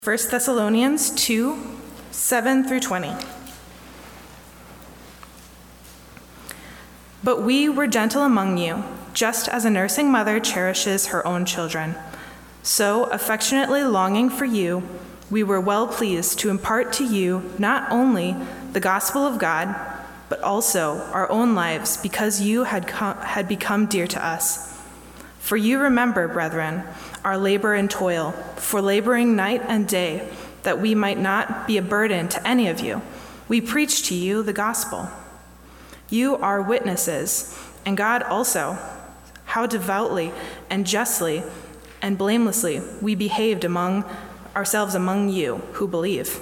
1 Thessalonians 2, 7 through 20. But we were gentle among you, just as a nursing mother cherishes her own children. So, affectionately longing for you, we were well pleased to impart to you not only the gospel of God, but also our own lives, because you had become dear to us. For you remember, brethren, our labor and toil, for laboring night and day, that we might not be a burden to any of you. We preach to you the gospel. You are witnesses, and God also, how devoutly and justly and blamelessly we behaved among ourselves among you who believe.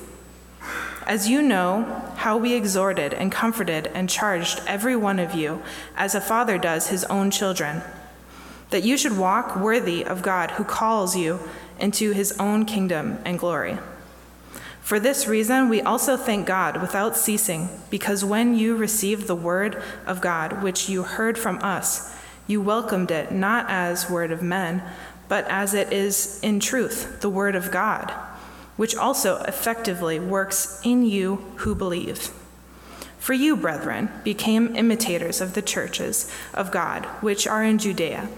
As you know how we exhorted and comforted and charged every one of you, as a father does his own children, that you should walk worthy of God who calls you into his own kingdom and glory. For this reason, we also thank God without ceasing, because when you received the word of God, which you heard from us, you welcomed it not as word of men, but as it is in truth, the word of God, which also effectively works in you who believe. For you, brethren, became imitators of the churches of God, which are in Judea,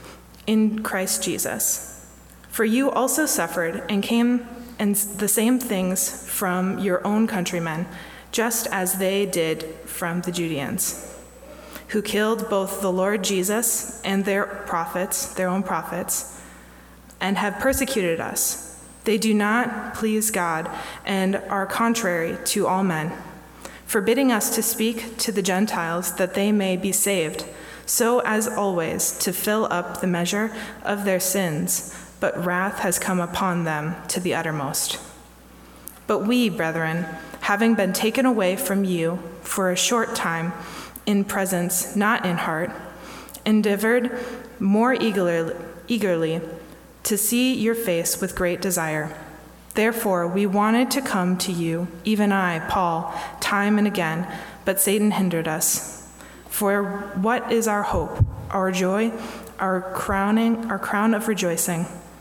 in Christ Jesus. For you also suffered and came and the same things from your own countrymen, just as they did from the Judeans, who killed both the Lord Jesus and their own prophets, and have persecuted us. They do not please God and are contrary to all men, forbidding us to speak to the Gentiles that they may be saved, so as always to fill up the measure of their sins, but wrath has come upon them to the uttermost. But we, brethren, having been taken away from you for a short time, in presence, not in heart, endeavored more eagerly to see your face with great desire. Therefore, we wanted to come to you, even I, Paul, time and again, but Satan hindered us. For what is our hope, our joy, our crown of rejoicing?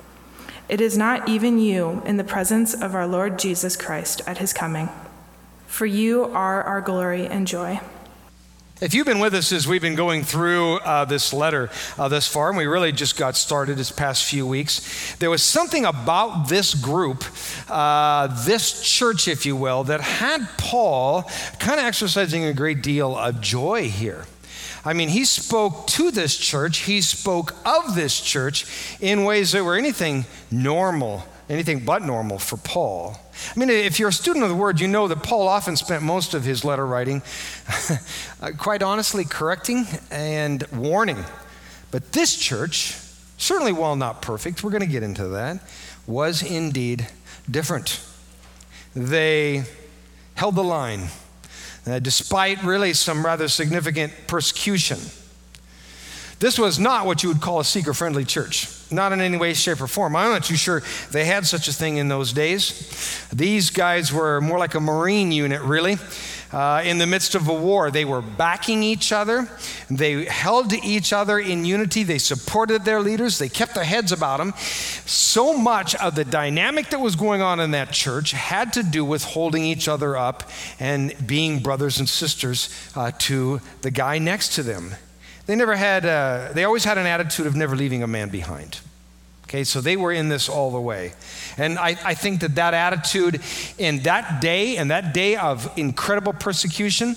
It is not even you in the presence of our Lord Jesus Christ at his coming. For you are our glory and joy. If you've been with us as we've been going through this letter thus far, and we really just got started this past few weeks, there was something about this group, this church, if you will, that had Paul kind of exercising a great deal of joy here. I mean, he spoke to this church, he spoke of this church in ways that were anything but normal for Paul. I mean, if you're a student of the word, you know that Paul often spent most of his letter writing, quite honestly, correcting and warning. But this church, certainly while not perfect, we're going to get into that, was indeed different. They held the line, despite really some rather significant persecution. This was not what you would call a seeker-friendly church. Not in any way, shape, or form. I'm not too sure they had such a thing in those days. These guys were more like a Marine unit, really. In the midst of a war, they were backing each other. They held to each other in unity. They supported their leaders. They kept their heads about them. So much of the dynamic that was going on in that church had to do with holding each other up and being brothers and sisters to the guy next to them. They always had an attitude of never leaving a man behind. Okay, so they were in this all the way. And I think that attitude in that day of incredible persecution,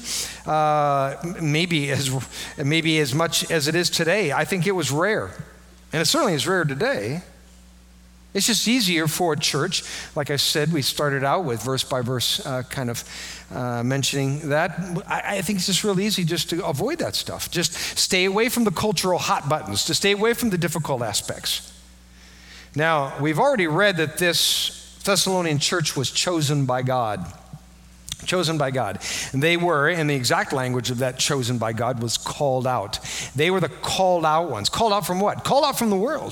maybe as much as it is today, I think it was rare. And it certainly is rare today. It's just easier for a church. Like I said, we started out with verse by verse mentioning that. I think it's just real easy just to avoid that stuff. Just stay away from the cultural hot buttons, to stay away from the difficult aspects. Now, we've already read that this Thessalonian church was chosen by God. Chosen by God. And they were, in the exact language of that chosen by God, was called out. They were the called out ones. Called out from what? Called out from the world.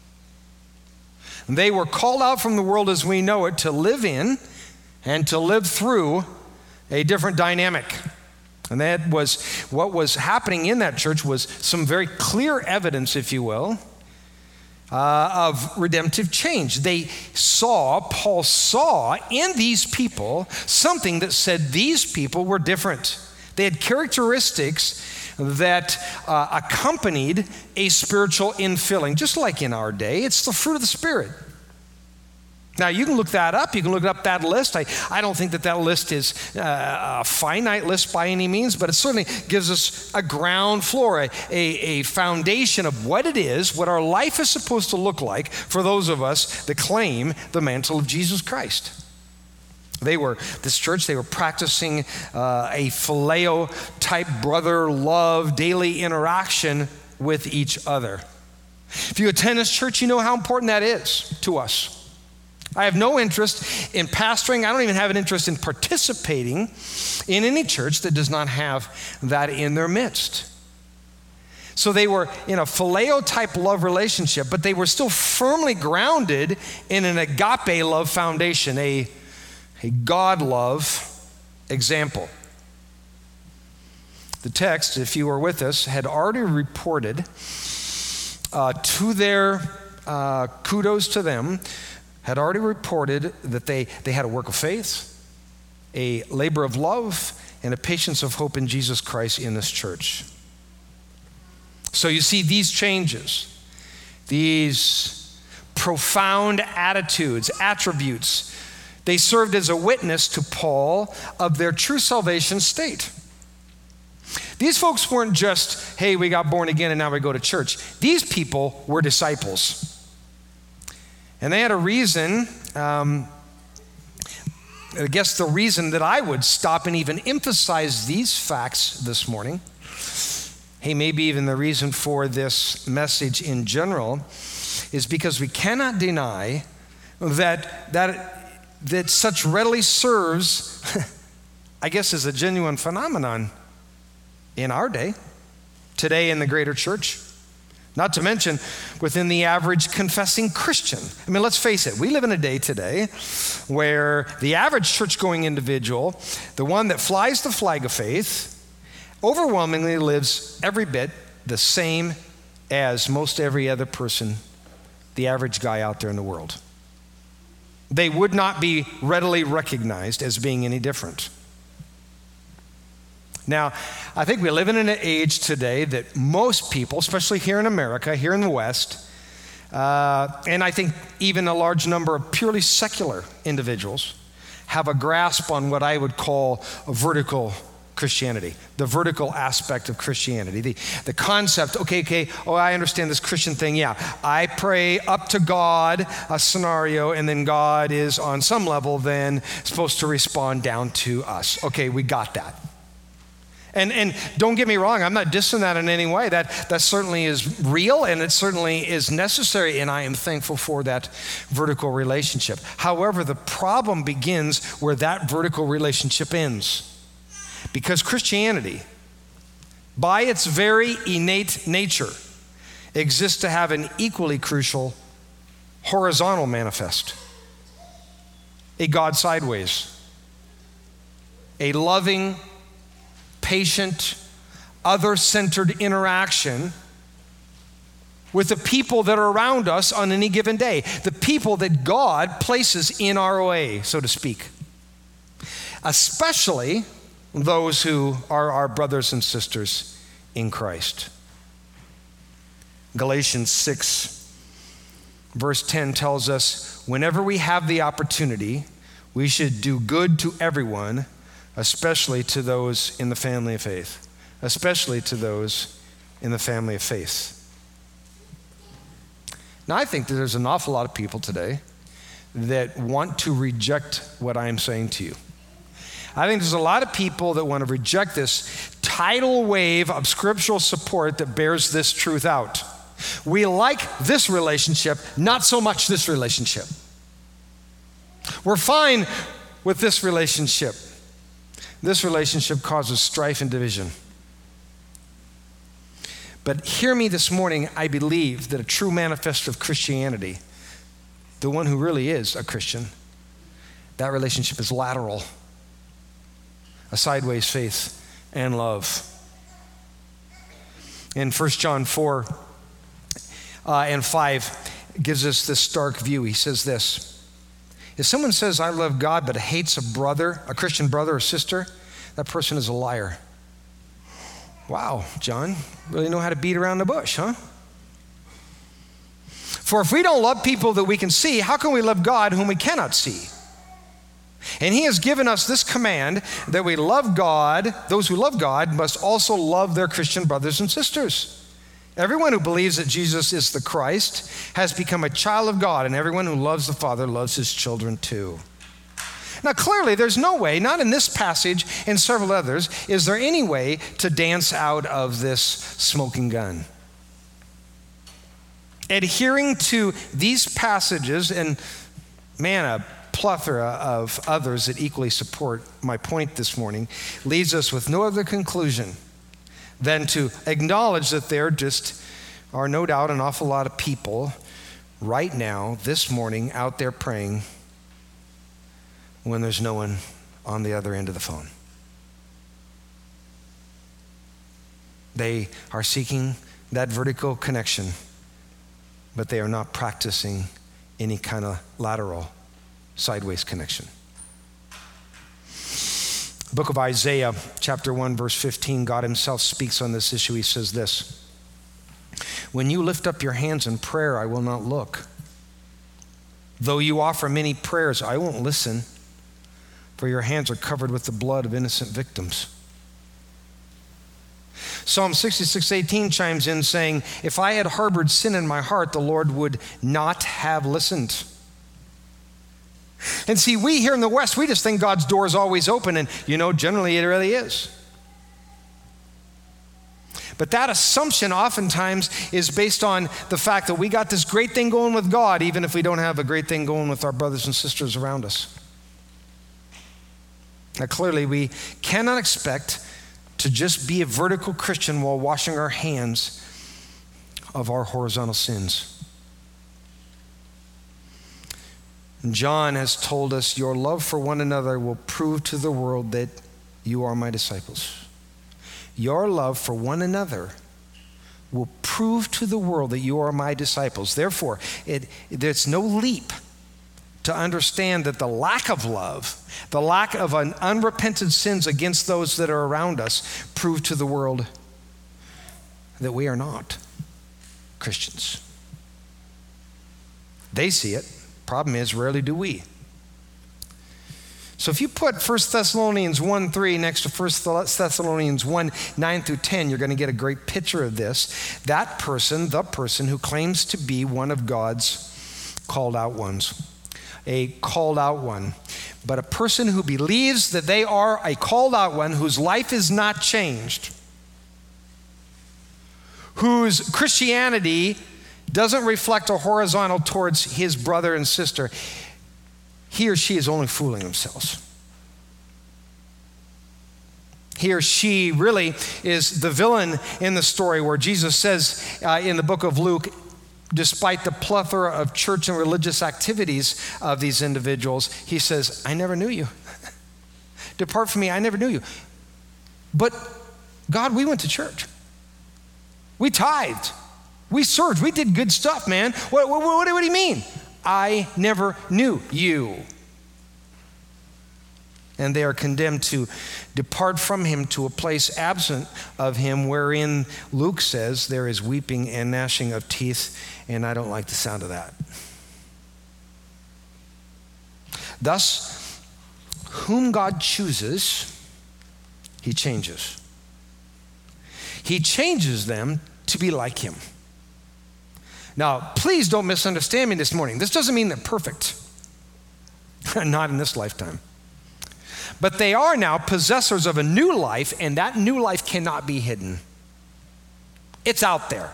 They were called out from the world as we know it to live in and to live through a different dynamic. And that was what was happening in that church was some very clear evidence, if you will, of redemptive change. Paul saw in these people something that said these people were different. They had characteristics that accompanied a spiritual infilling, just like in our day. It's the fruit of the Spirit. Now, you can look that up. You can look up that list. I don't think that list is a finite list by any means, but it certainly gives us a ground floor, a foundation of what it is, what our life is supposed to look like for those of us that claim the mantle of Jesus Christ. This church, they were practicing a phileo-type brother love, daily interaction with each other. If you attend this church, you know how important that is to us. I have no interest in pastoring. I don't even have an interest in participating in any church that does not have that in their midst. So they were in a phileo-type love relationship, but they were still firmly grounded in an agape love foundation, a God love example. The text, if you were with us, had already reported to their kudos to them, had already reported that they had a work of faith, a labor of love, and a patience of hope in Jesus Christ in this church. So you see these changes, these profound attitudes, attributes, they served as a witness to Paul of their true salvation state. These folks weren't just, hey, we got born again and now we go to church. These people were disciples. And they had a reason, I guess the reason that I would stop and even emphasize these facts this morning, hey, maybe even the reason for this message in general, is because we cannot deny that such readily serves, I guess, as a genuine phenomenon in our day, today in the greater church. Not to mention within the average confessing Christian. I mean, let's face it, we live in a day today where the average church-going individual, the one that flies the flag of faith, overwhelmingly lives every bit the same as most every other person, the average guy out there in the world. They would not be readily recognized as being any different. Now, I think we live in an age today that most people, especially here in America, here in the West, and I think even a large number of purely secular individuals, have a grasp on what I would call a vertical Christianity, the vertical aspect of Christianity, the concept, okay, I understand this Christian thing, yeah, I pray up to God, a scenario, and then God is on some level then supposed to respond down to us. Okay, we got that. And don't get me wrong, I'm not dissing that in any way. That certainly is real and it certainly is necessary, and I am thankful for that vertical relationship. However, the problem begins where that vertical relationship ends. Because Christianity, by its very innate nature, exists to have an equally crucial horizontal manifest. A God sideways. A loving, patient, other-centered interaction with the people that are around us on any given day, the people that God places in our way, so to speak, especially those who are our brothers and sisters in Christ. Galatians 6, verse 10 tells us, whenever we have the opportunity, we should do good to everyone, especially to those in the family of faith. Especially to those in the family of faith. Now, I think that there's an awful lot of people today that want to reject what I'm saying to you. I think there's a lot of people that want to reject this tidal wave of scriptural support that bears this truth out. We like this relationship, not so much this relationship. We're fine with this relationship. This relationship causes strife and division. But hear me this morning, I believe that a true manifestation of Christianity, the one who really is a Christian, that relationship is lateral, a sideways faith and love. In 1 John 4 and 5, gives us this stark view. He says this: if someone says, I love God, but hates a Christian brother or sister, that person is a liar. Wow, John, really know how to beat around the bush, huh? For if we don't love people that we can see, how can we love God whom we cannot see? And he has given us this command that we love God. Those who love God must also love their Christian brothers and sisters. Everyone who believes that Jesus is the Christ has become a child of God, and everyone who loves the Father loves his children too. Now, clearly, there's no way, not in this passage and several others, is there any way to dance out of this smoking gun. Adhering to these passages, and man, a plethora of others that equally support my point this morning, leads us with no other conclusion than to acknowledge that there just are no doubt an awful lot of people right now, this morning, out there praying when there's no one on the other end of the phone. They are seeking that vertical connection, but they are not practicing any kind of lateral, sideways connection. Book of Isaiah, chapter 1, verse 15, God himself speaks on this issue. He says this: when you lift up your hands in prayer, I will not look. Though you offer many prayers, I won't listen, for your hands are covered with the blood of innocent victims. Psalm 66:18 chimes in saying, if I had harbored sin in my heart, the Lord would not have listened. And see, we here in the West, we just think God's door is always open, and generally it really is. But that assumption oftentimes is based on the fact that we got this great thing going with God, even if we don't have a great thing going with our brothers and sisters around us. Now, clearly, we cannot expect to just be a vertical Christian while washing our hands of our horizontal sins. John has told us, your love for one another will prove to the world that you are my disciples. Your love for one another will prove to the world that you are my disciples. Therefore, there's no leap to understand that the lack of love, the lack of an unrepentant sins against those that are around us, prove to the world that we are not Christians. They see it. Problem is, rarely do we. So if you put 1 Thessalonians 1:3 next to 1 Thessalonians 1:9 through 10, you're going to get a great picture of this. That person, the person who claims to be one of God's called out ones, a called out one, but a person who believes that they are a called out one whose life is not changed, whose Christianity doesn't reflect a horizontal towards his brother and sister, he or she is only fooling themselves. He or she really is the villain in the story, where Jesus says in the book of Luke, despite the plethora of church and religious activities of these individuals, he says, I never knew you. Depart from me, I never knew you. But God, we went to church. We tithed. We served. We did good stuff, man. What do you mean? I never knew you. And they are condemned to depart from him to a place absent of him, wherein Luke says there is weeping and gnashing of teeth, and I don't like the sound of that. Thus, whom God chooses, he changes. He changes them to be like him. Now, please don't misunderstand me this morning. This doesn't mean they're perfect. Not in this lifetime. But they are now possessors of a new life, and that new life cannot be hidden. It's out there.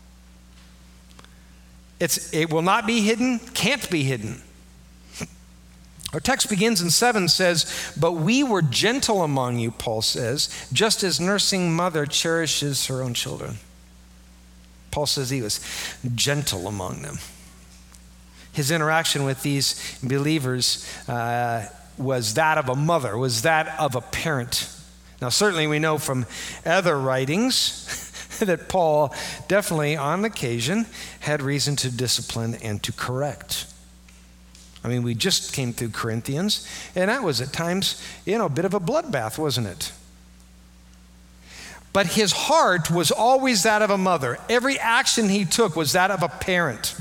It will not be hidden, can't be hidden. Our text begins in 7, says, but we were gentle among you, Paul says, just as nursing mother cherishes her own children. Paul says he was gentle among them. His interaction with these believers was that of a mother, was that of a parent. Now, certainly we know from other writings that Paul definitely, on occasion, had reason to discipline and to correct. I mean, we just came through Corinthians, and that was at times, a bit of a bloodbath, wasn't it? But his heart was always that of a mother. Every action he took was that of a parent.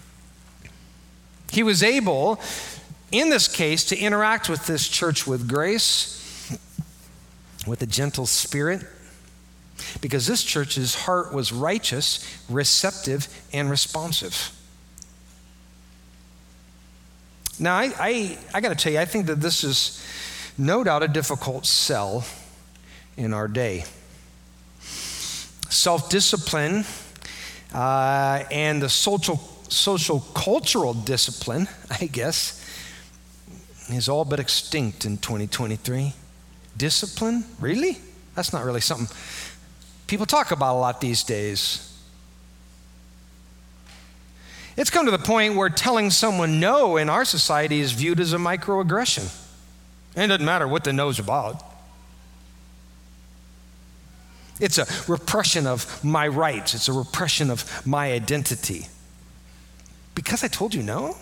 He was able, in this case, to interact with this church with grace, with a gentle spirit, because this church's heart was righteous, receptive, and responsive. Now, I got to tell you, I think that this is no doubt a difficult sell in our day. Self-discipline and the social cultural discipline, I guess, is all but extinct in 2023. Discipline? Really? That's not really something people talk about a lot these days. It's come to the point where telling someone no in our society is viewed as a microaggression. And it doesn't matter what the no's about. It's a repression of my rights. It's a repression of my identity. Because I told you no?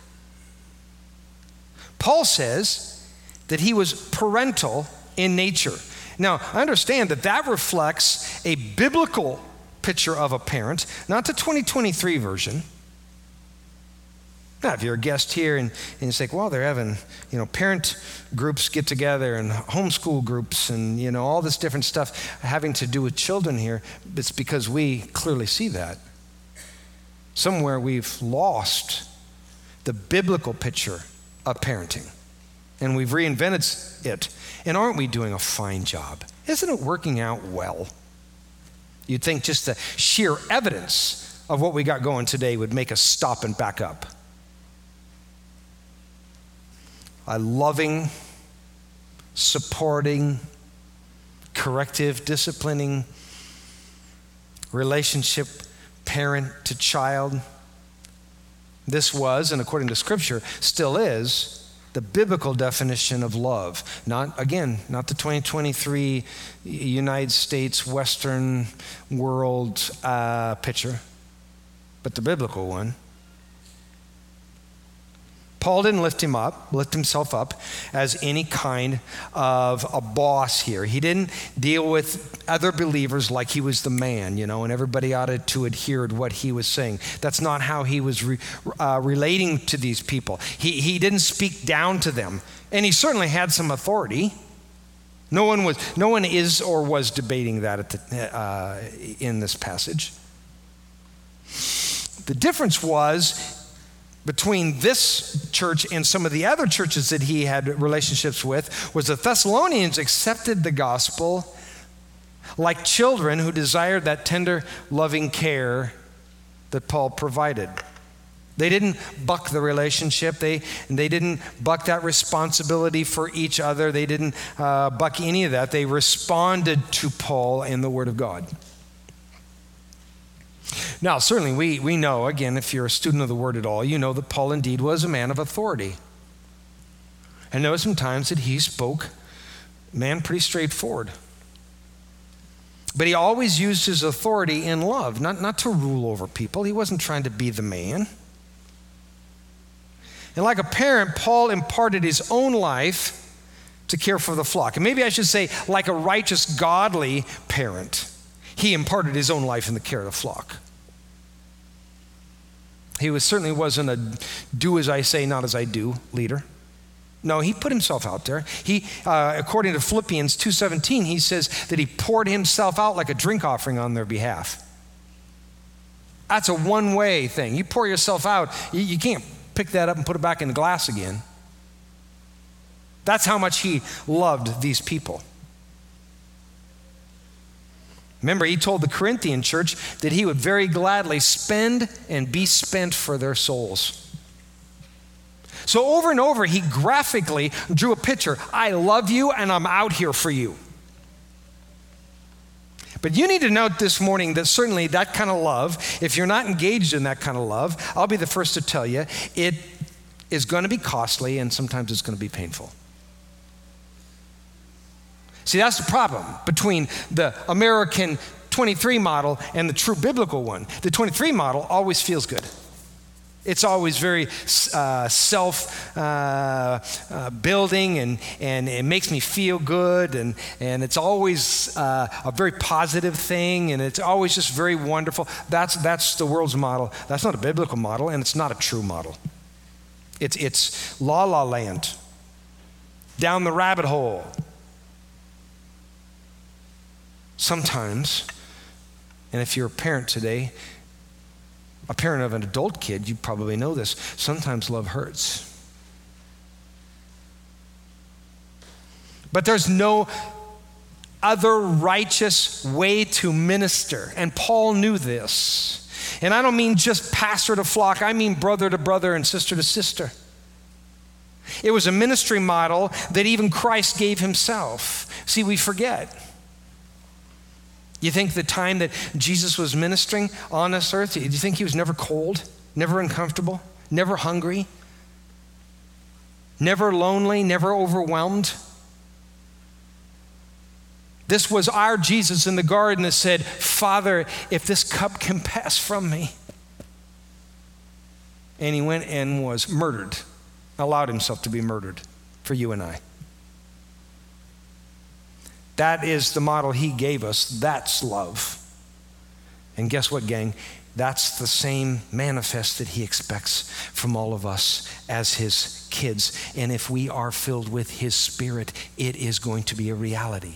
Paul says that he was parental in nature. Now, I understand that reflects a biblical picture of a parent, not the 2023 version. Now, if you're a guest here and it's like, well, they're having, parent groups get together and homeschool groups and, all this different stuff having to do with children here, it's because we clearly see that. Somewhere we've lost the biblical picture of parenting, and we've reinvented it. And aren't we doing a fine job? Isn't it working out well? You'd think just the sheer evidence of what we got going today would make us stop and back up. A loving, supporting, corrective, disciplining relationship, parent to child. This was, and according to Scripture, still is, the biblical definition of love. Not the 2023 United States, Western world picture, but the biblical one. Paul didn't lift himself up as any kind of a boss here. He didn't deal with other believers like he was the man, and everybody ought to adhere to what he was saying. That's not how he was relating to these people. He didn't speak down to them, and he certainly had some authority. No one is or was debating that in this passage. The difference was between this church and some of the other churches that he had relationships with was the Thessalonians accepted the gospel like children who desired that tender, loving care that Paul provided. They didn't buck the relationship. They didn't buck that responsibility for each other. They didn't buck any of that. They responded to Paul and the Word of God. Now, certainly we know, again, if you're a student of the Word at all, you know that Paul indeed was a man of authority. And there were some times that he spoke, pretty straightforward. But he always used his authority in love, not to rule over people. He wasn't trying to be the man. And like a parent, Paul imparted his own life to care for the flock. And maybe I should say, like a righteous, godly parent, he imparted his own life in the care of the flock. He certainly wasn't a do as I say, not as I do leader. No, he put himself out there. He, according to Philippians 2:17, he says that he poured himself out like a drink offering on their behalf. That's a one-way thing. You pour yourself out, you can't pick that up and put it back in the glass again. That's how much he loved these people. Remember, he told the Corinthian church that he would very gladly spend and be spent for their souls. So over and over, he graphically drew a picture. I love you and I'm out here for you. But you need to note this morning that certainly that kind of love, if you're not engaged in that kind of love, I'll be the first to tell you, it is going to be costly and sometimes it's going to be painful. See, that's the problem between the American 23 model and the true biblical one. The 23 model always feels good. It's always very self-building, and it makes me feel good, and it's always a very positive thing, and it's always just very wonderful. That's the world's model. That's not a biblical model, and it's not a true model. It's la la land, down the rabbit hole. Sometimes, and if you're a parent today, a parent of an adult kid, you probably know this. Sometimes love hurts. But there's no other righteous way to minister. And Paul knew this. And I don't mean just pastor to flock. I mean brother to brother and sister to sister. It was a ministry model that even Christ gave himself. See, we forget. You think the time that Jesus was ministering on this earth, do you think he was never cold, never uncomfortable, never hungry, never lonely, never overwhelmed? This was our Jesus in the garden that said, Father, if this cup can pass from me. And he went and was murdered, allowed himself to be murdered for you and I. That is the model he gave us. That's love. And guess what, gang? That's the same manifest that he expects from all of us as his kids. And if we are filled with his Spirit, it is going to be a reality.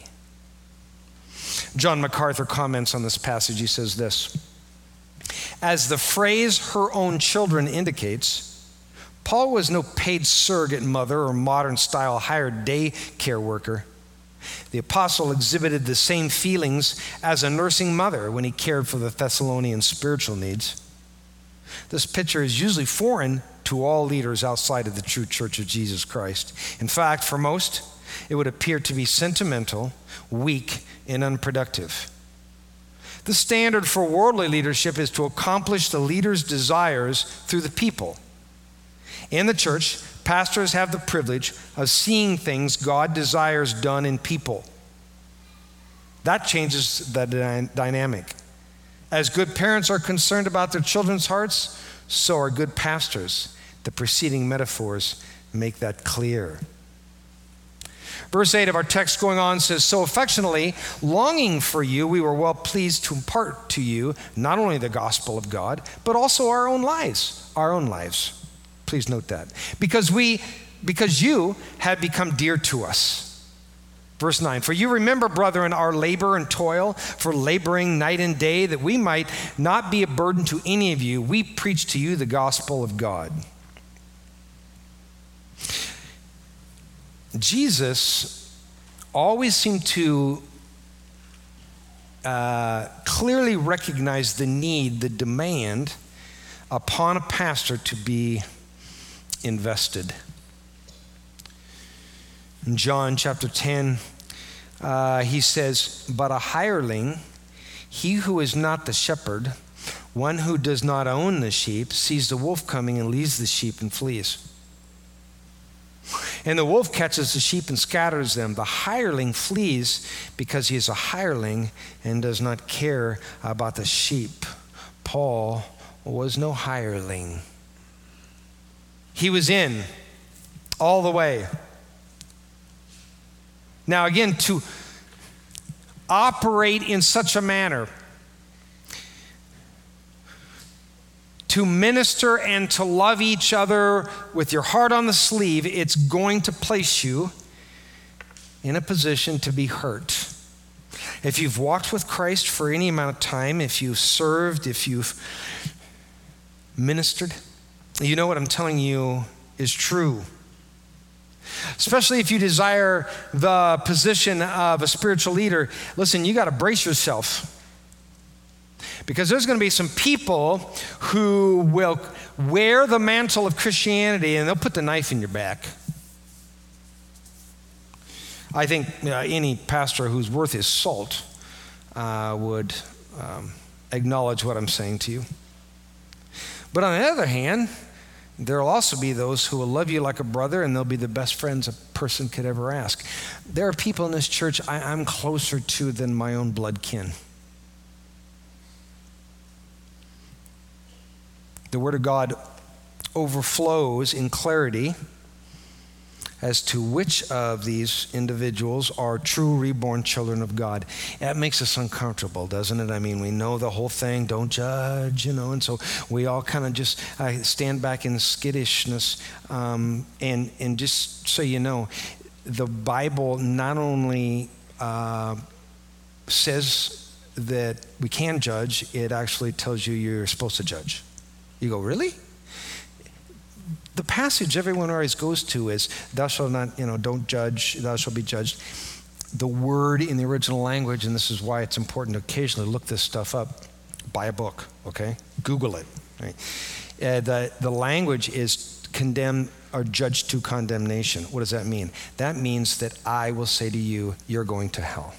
John MacArthur comments on this passage. He says this: as the phrase "her own children" indicates, Paul was no paid surrogate mother or modern-style hired daycare worker. The apostle exhibited the same feelings as a nursing mother when he cared for the Thessalonians' spiritual needs. This picture is usually foreign to all leaders outside of the true church of Jesus Christ. In fact, for most, it would appear to be sentimental, weak, and unproductive. The standard for worldly leadership is to accomplish the leader's desires through the people. In the church, pastors have the privilege of seeing things God desires done in people. That changes the dynamic. As good parents are concerned about their children's hearts, so are good pastors. The preceding metaphors make that clear. Verse 8 of our text going on says, so affectionately, longing for you, we were well pleased to impart to you not only the gospel of God, but also our own lives. Our own lives. Please note that. Because you had become dear to us. Verse 9, for you remember, brethren, our labor and toil for laboring night and day, that we might not be a burden to any of you. We preach to you the gospel of God. Jesus always seemed to clearly recognize the need, the demand upon a pastor to be invested. In John chapter 10, he says, but a hireling, he who is not the shepherd, one who does not own the sheep, sees the wolf coming and leaves the sheep and flees. And the wolf catches the sheep and scatters them. The hireling flees because he is a hireling and does not care about the sheep. Paul was no hireling. He was in all the way. Now again, to operate in such a manner, to minister and to love each other with your heart on the sleeve, it's going to place you in a position to be hurt. If you've walked with Christ for any amount of time, if you've served, if you've ministered, you know what I'm telling you is true. Especially if you desire the position of a spiritual leader, listen, you got to brace yourself. Because there's going to be some people who will wear the mantle of Christianity and they'll put the knife in your back. I think any pastor who's worth his salt would acknowledge what I'm saying to you. But on the other hand, there will also be those who will love you like a brother, and they'll be the best friends a person could ever ask. There are people in this church I'm closer to than my own blood kin. The Word of God overflows in clarity as to which of these individuals are true reborn children of God. That makes us uncomfortable, doesn't it? I mean, we know the whole thing, don't judge, and so we all kind of just stand back in skittishness. And just so you know, the Bible not only says that we can judge, it actually tells you you're supposed to judge. You go, really? The passage everyone always goes to is, thou shalt not, don't judge, thou shalt be judged. The word in the original language, and this is why it's important to occasionally look this stuff up, buy a book, okay? Google it, right? The language is condemn or judge to condemnation. What does that mean? That means that I will say to you, you're going to hell.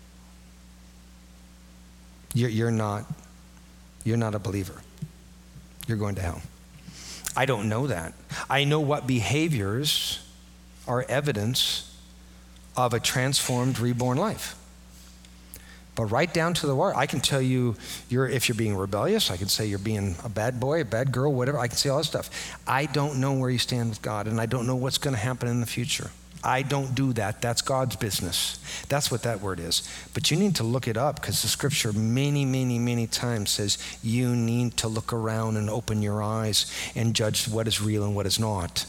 You're not a believer. You're going to hell. I don't know that. I know what behaviors are evidence of a transformed, reborn life. But right down to the wire, I can tell you if you're being rebellious, I can say you're being a bad boy, a bad girl, whatever. I can say all that stuff. I don't know where you stand with God, and I don't know what's going to happen in the future. I don't do that. That's God's business. That's what that word is. But you need to look it up, because the scripture many, many, many times says you need to look around and open your eyes and judge what is real and what is not.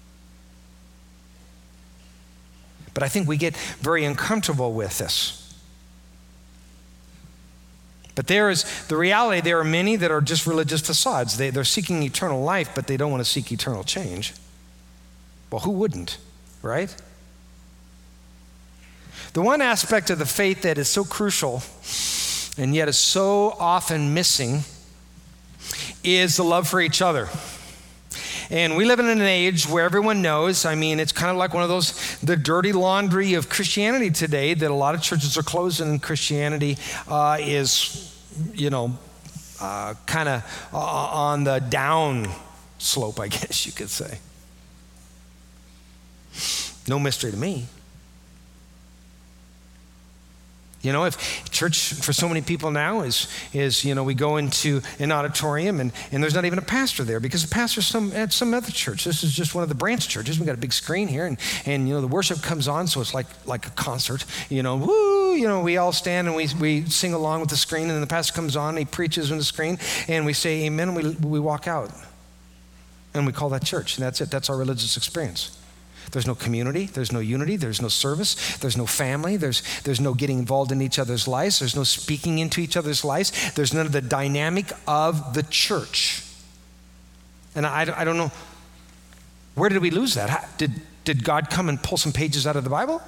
But I think we get very uncomfortable with this. But there is the reality, there are many that are just religious facades. They're seeking eternal life, but they don't want to seek eternal change. Well, who wouldn't, right? The one aspect of the faith that is so crucial and yet is so often missing is the love for each other. And we live in an age where everyone knows, it's kind of like one of those, the dirty laundry of Christianity today, that a lot of churches are closing, and Christianity is, kind of on the down slope, I guess you could say. No mystery to me. If church for so many people now is we go into an auditorium and there's not even a pastor there, because the pastor's at some other church. This is just one of the branch churches. We got a big screen here, and the worship comes on, so it's like a concert. Woo! We all stand and we sing along with the screen, and then the pastor comes on, and he preaches on the screen, and we say amen, and we walk out, and we call that church, and that's it. That's our religious experience. There's no community, there's no unity, there's no service, there's no family, there's no getting involved in each other's lives, there's no speaking into each other's lives, there's none of the dynamic of the church. And I don't know, where did we lose that? Did God come and pull some pages out of the Bible?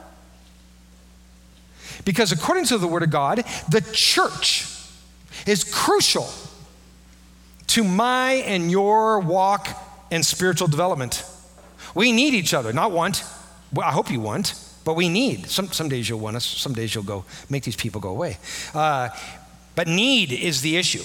Because according to the Word of God, the church is crucial to my and your walk and spiritual development. We need each other, not want. Well, I hope you want, but we need. Some days you'll want us, some days you'll go, make these people go away. But need is the issue.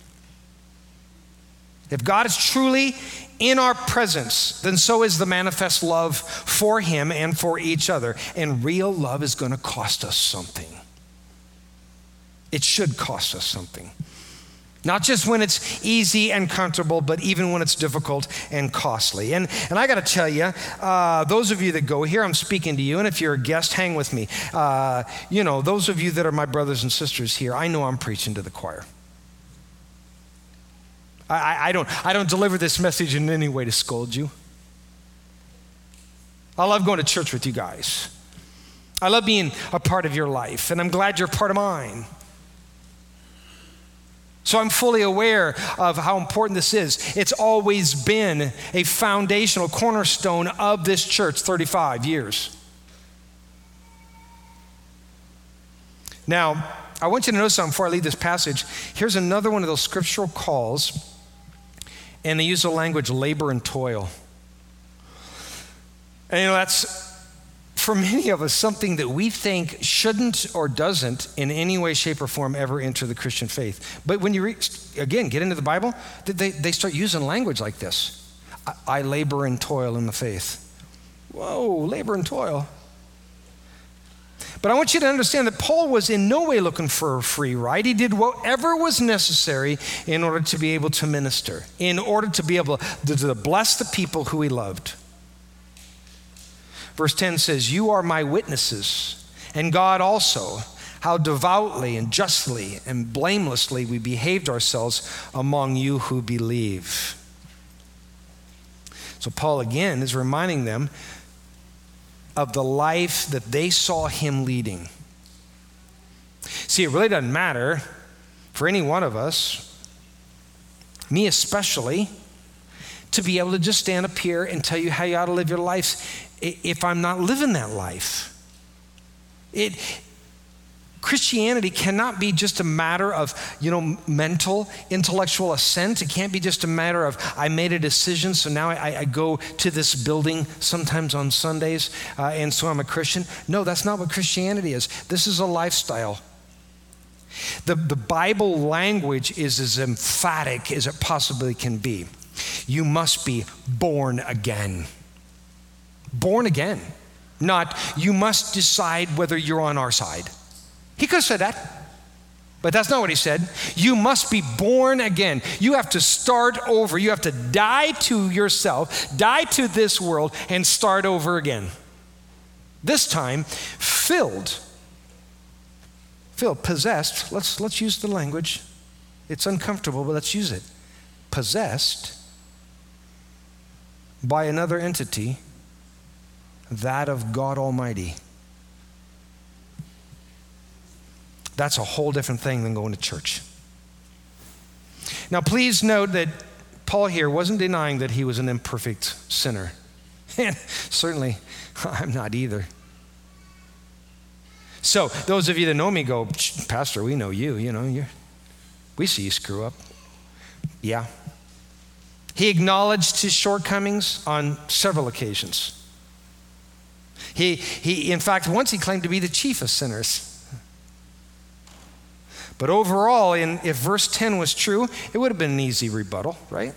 If God is truly in our presence, then so is the manifest love for him and for each other. And real love is going to cost us something. It should cost us something. Not just when it's easy and comfortable, but even when it's difficult and costly. And I got to tell you, those of you that go here, I'm speaking to you, and if you're a guest, hang with me. Those of you that are my brothers and sisters here, I know I'm preaching to the choir. I don't deliver this message in any way to scold you. I love going to church with you guys. I love being a part of your life, and I'm glad you're a part of mine. So I'm fully aware of how important this is. It's always been a foundational cornerstone of this church, 35 years. Now, I want you to know something before I leave this passage. Here's another one of those scriptural calls, and they use the language labor and toil. And that's, for many of us, something that we think shouldn't or doesn't in any way, shape, or form ever enter the Christian faith. But when you get into the Bible, they start using language like this. I labor and toil in the faith. Whoa, labor and toil. But I want you to understand that Paul was in no way looking for a free ride. He did whatever was necessary in order to be able to minister, in order to be able to bless the people who he loved. Verse 10 says, "You are my witnesses, and God also, how devoutly and justly and blamelessly we behaved ourselves among you who believe." So Paul again is reminding them of the life that they saw him leading. See, it really doesn't matter for any one of us, me especially, to be able to just stand up here and tell you how you ought to live your life if I'm not living that life. Christianity cannot be just a matter of, mental, intellectual assent. It can't be just a matter of, I made a decision, so now I go to this building sometimes on Sundays, and so I'm a Christian. No, that's not what Christianity is. This is a lifestyle. The Bible language is as emphatic as it possibly can be. You must be born again. Born again. Not, you must decide whether you're on our side. He could have said that, but that's not what he said. You must be born again. You have to start over. You have to die to yourself, die to this world, and start over again. This time, filled, possessed. Let's use the language. It's uncomfortable, but let's use it. Possessed by another entity, that of God Almighty. That's a whole different thing than going to church. Now, please note that Paul here wasn't denying that he was an imperfect sinner. And certainly, I'm not either. So, those of you that know me go, "Pastor, we know you, we see you screw up." Yeah. He acknowledged his shortcomings on several occasions. He in fact, once he claimed to be the chief of sinners. But overall, if verse 10 was true, it would have been an easy rebuttal, right?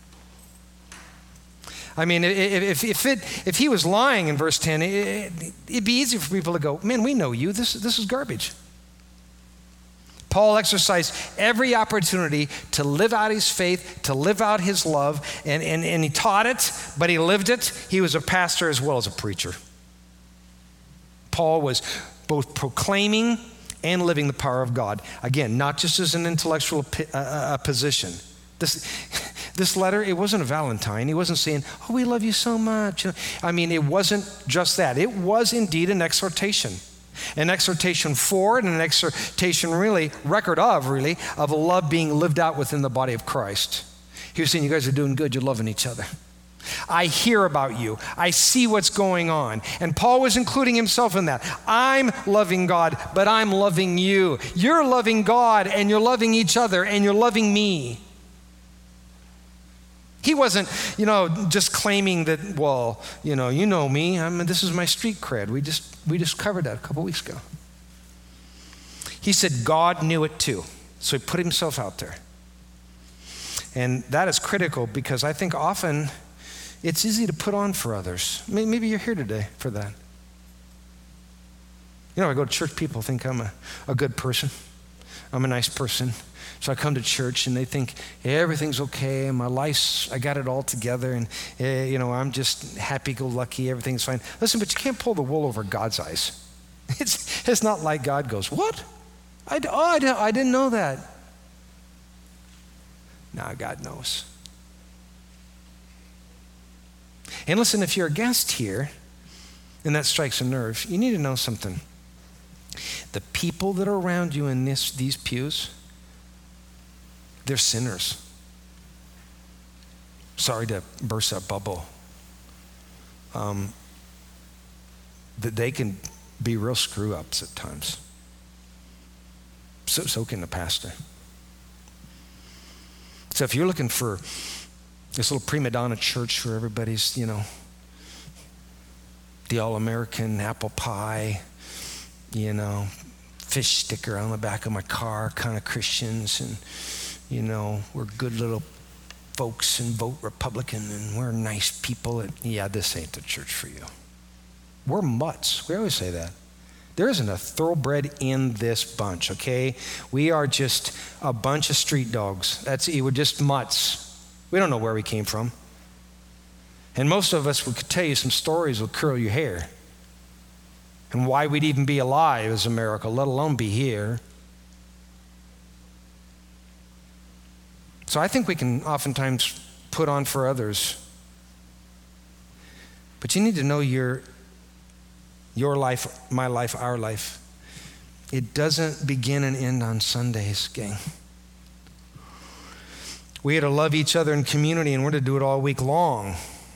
I mean, if he was lying in verse 10, it'd be easy for people to go, "Man, we know you. This is garbage." Paul exercised every opportunity to live out his faith, to live out his love, and he taught it, but he lived it. He was a pastor as well as a preacher. Paul was both proclaiming and living the power of God. Again, not just as an intellectual position. This letter, it wasn't a Valentine. He wasn't saying, "Oh, we love you so much." I mean, it wasn't just that. It was indeed an exhortation. An exhortation for and an exhortation record of love being lived out within the body of Christ. He was saying, "You guys are doing good. You're loving each other. I hear about you. I see what's going on." And Paul was including himself in that. I'm loving God, but I'm loving you. You're loving God, and you're loving each other, and you're loving me. He wasn't, just claiming that, you know me. This is my street cred. We just covered that a couple weeks ago. He said God knew it too, so he put himself out there. And that is critical because I think often it's easy to put on for others. Maybe you're here today for that. I go to church, people think I'm a good person. I'm a nice person. So I come to church and they think everything's okay and I got it all together and, I'm just happy-go-lucky, everything's fine. Listen, but you can't pull the wool over God's eyes. It's not like God goes, "What? I didn't know that." No, God knows. And listen, if you're a guest here and that strikes a nerve, you need to know something. The people that are around you in these pews, they're sinners. Sorry to burst that bubble. That they can be real screw-ups at times. So can the pastor. So if you're looking for this little prima donna church where everybody's, the all-American apple pie, fish sticker on the back of my car kind of Christians, and, we're good little folks and vote Republican and we're nice people. Yeah, this ain't the church for you. We're mutts. We always say that. There isn't a thoroughbred in this bunch, okay? We are just a bunch of street dogs. We're just mutts. We don't know where we came from. And most of us, we could tell you some stories that would curl your hair. And why we'd even be alive is a miracle, let alone be here. So I think we can oftentimes put on for others. But you need to know your life, my life, our life. It doesn't begin and end on Sundays, gang. We are to love each other in community, and we're to do it all week long.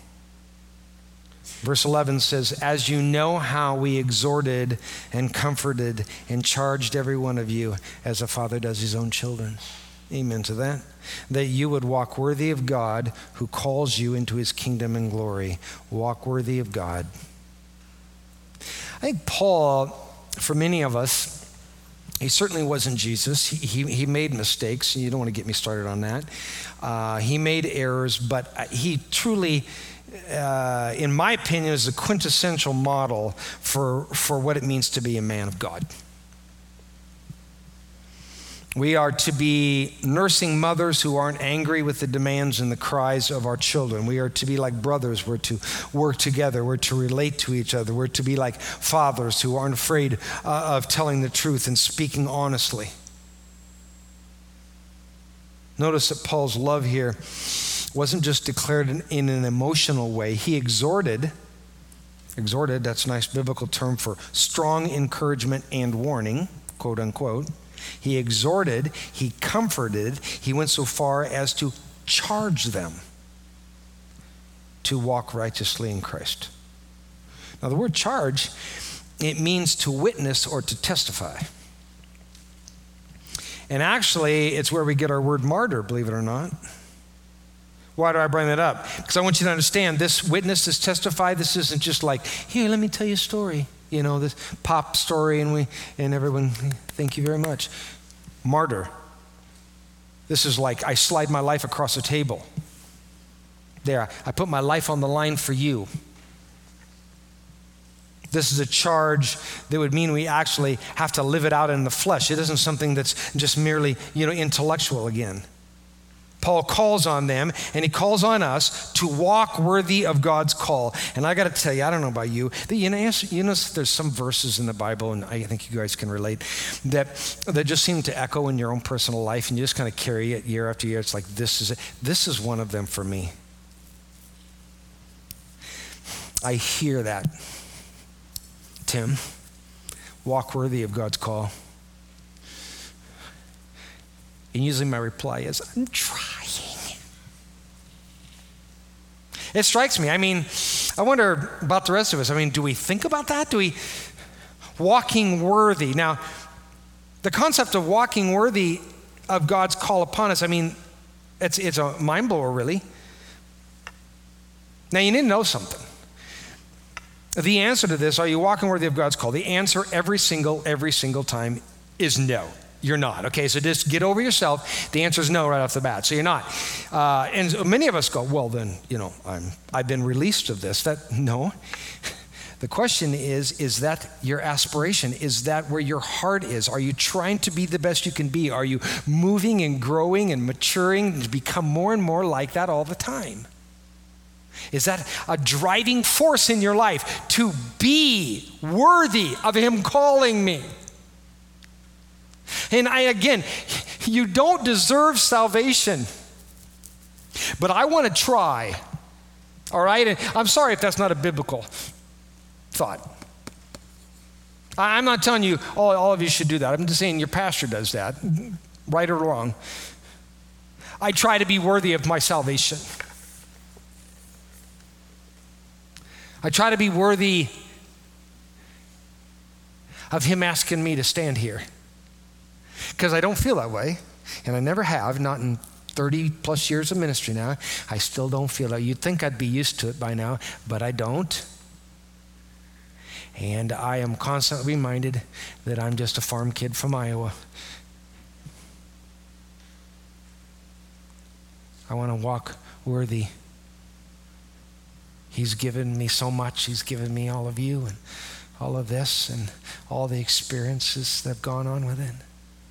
Verse 11 says, as you know how we exhorted and comforted and charged every one of you as a father does his own children. Amen to that. That you would walk worthy of God who calls you into his kingdom and glory. Walk worthy of God. I think Paul, for many of us, he certainly wasn't Jesus. He made mistakes. You don't want to get me started on that. He made errors, but he truly, in my opinion, is the quintessential model for what it means to be a man of God. We are to be nursing mothers who aren't angry with the demands and the cries of our children. We are to be like brothers. We're to work together. We're to relate to each other. We're to be like fathers who aren't afraid of telling the truth and speaking honestly. Notice that Paul's love here wasn't just declared in an emotional way. He exhorted, that's a nice biblical term for strong encouragement and warning, quote unquote. He exhorted, he comforted, he went so far as to charge them to walk righteously in Christ. Now the word charge, it means to witness or to testify. And actually, it's where we get our word martyr, believe it or not. Why do I bring that up? Because I want you to understand this witness, this testify, this isn't just like, here, let me tell you a story. You know, this pop story and everyone, thank you very much. Martyr. This is like I slide my life across a table. There, I put my life on the line for you. This is a charge that would mean we actually have to live it out in the flesh. It isn't something that's just merely, intellectual again. Paul calls on them, and he calls on us to walk worthy of God's call. And I got to tell you, I don't know about you, there's some verses in the Bible, and I think you guys can relate, that just seem to echo in your own personal life, and you just kind of carry it year after year. It's like, this is one of them for me. I hear that. Tim, walk worthy of God's call. And usually my reply is, I'm trying. It strikes me. I wonder about the rest of us. Do we think about that? Walking worthy. Now, the concept of walking worthy of God's call upon us, it's a mind blower, really. Now, you need to know something. The answer to this, are you walking worthy of God's call? The answer every single time is no. You're not. Okay, so just get over yourself. The answer is no right off the bat. So you're not. And so many of us go, well, then, I've been released of this. No. The question is that your aspiration? Is that where your heart is? Are you trying to be the best you can be? Are you moving and growing and maturing to become more and more like that all the time? Is that a driving force in your life to be worthy of him calling me? And you don't deserve salvation, but I want to try, all right? And I'm sorry if that's not a biblical thought. I'm not telling you all of you should do that. I'm just saying your pastor does that, right or wrong. I try to be worthy of my salvation. I try to be worthy of him asking me to stand here. Because I don't feel that way, and I never have, not in 30 plus years of ministry now. I still don't feel that. You'd think I'd be used to it by now, but I don't. And I am constantly reminded that I'm just a farm kid from Iowa. I want to walk worthy. He's given me so much. He's given me all of you. And all of this and all the experiences that have gone on with it?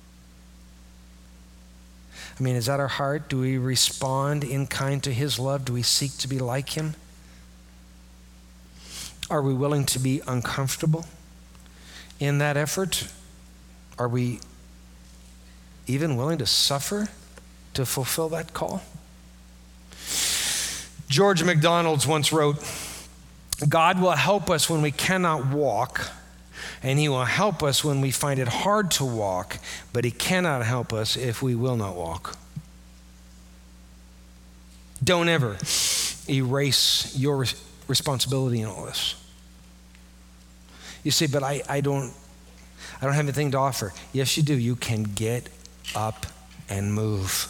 I mean, is that our heart? Do we respond in kind to his love? Do we seek to be like him? Are we willing to be uncomfortable in that effort? Are we even willing to suffer to fulfill that call? George MacDonald once wrote, God will help us when we cannot walk, and he will help us when we find it hard to walk, but he cannot help us if we will not walk. Don't ever erase your responsibility in all this. You say, but I don't have anything to offer. Yes, you do. You can get up and move.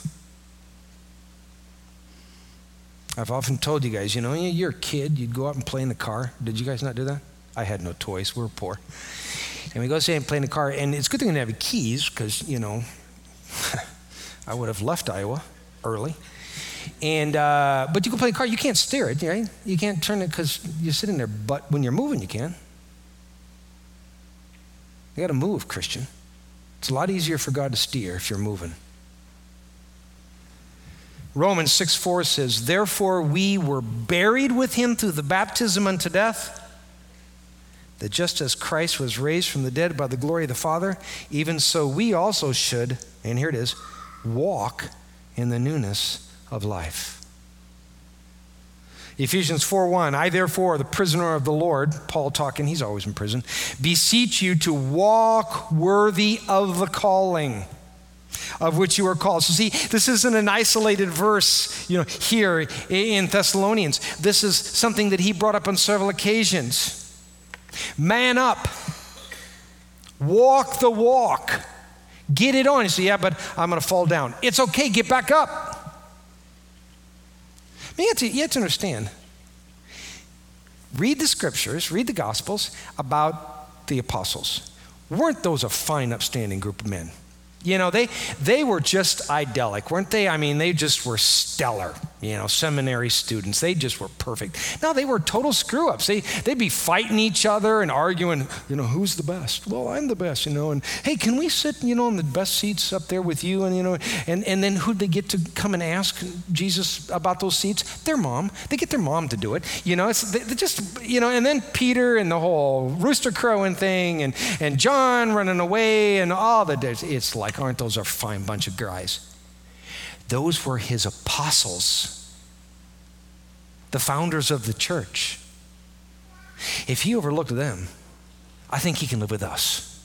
I've often told you guys, you're a kid, you'd go out and play in the car. Did you guys not do that? I had no toys, we were poor. And we go say and play in the car, and it's a good thing to have keys, because, I would have left Iowa early. And but you can play in the car, you can't steer it, right? You can't turn it because you're sitting there, but when you're moving, you can. You got to move, Christian. It's a lot easier for God to steer if you're moving. Romans 6:4 says, therefore we were buried with him through the baptism unto death, that just as Christ was raised from the dead by the glory of the Father, even so we also should, and here it is, walk in the newness of life. Ephesians 4:1, I therefore, the prisoner of the Lord, Paul talking, he's always in prison, beseech you to walk worthy of the calling of which you are called. So see, this isn't an isolated verse, here in Thessalonians. This is something that he brought up on several occasions. Man up. Walk the walk. Get it on. You say, yeah, but I'm going to fall down. It's okay. Get back up. You have to understand. Read the scriptures, read the Gospels about the apostles. Weren't those a fine, upstanding group of men? They were just idyllic, weren't they? I mean, they just were stellar, seminary students. They just were perfect. No, they were total screw-ups. They'd be fighting each other and arguing, who's the best? Well, I'm the best, and hey, can we sit, in the best seats up there with you? And then who'd they get to come and ask Jesus about those seats? Their mom. They get their mom to do it. They just, and then Peter and the whole rooster crowing thing and John running away and all the days. It's like, aren't those a fine bunch of guys? Those were his apostles, the founders of the church. If he overlooked them, I think he can live with us.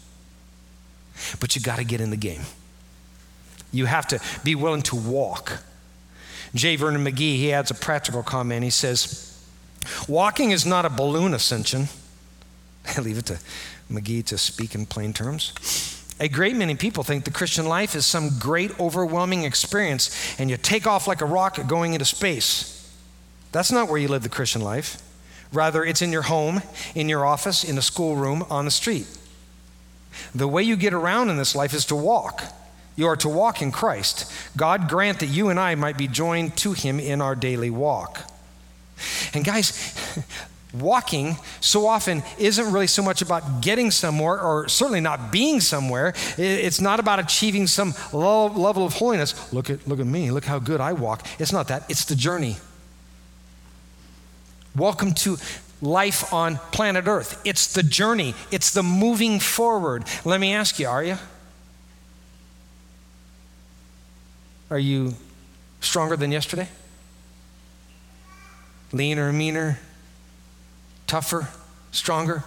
But you got to get in the game. You have to be willing to walk. J. Vernon McGee, he adds a practical comment. He says, walking is not a balloon ascension. I leave it to McGee to speak in plain terms. A great many people think the Christian life is some great, overwhelming experience, and you take off like a rocket going into space. That's not where you live the Christian life. Rather, it's in your home, in your office, in a schoolroom, on the street. The way you get around in this life is to walk. You are to walk in Christ. God grant that you and I might be joined to him in our daily walk. And guys, walking so often isn't really so much about getting somewhere, or certainly not being somewhere. It's not about achieving some level of holiness. Look at me, look how good I walk. It's not that, it's the journey. Welcome to life on planet Earth. It's the journey, it's the moving forward. Let me ask you, are you? Are you stronger than yesterday? Leaner, meaner? Tougher, stronger?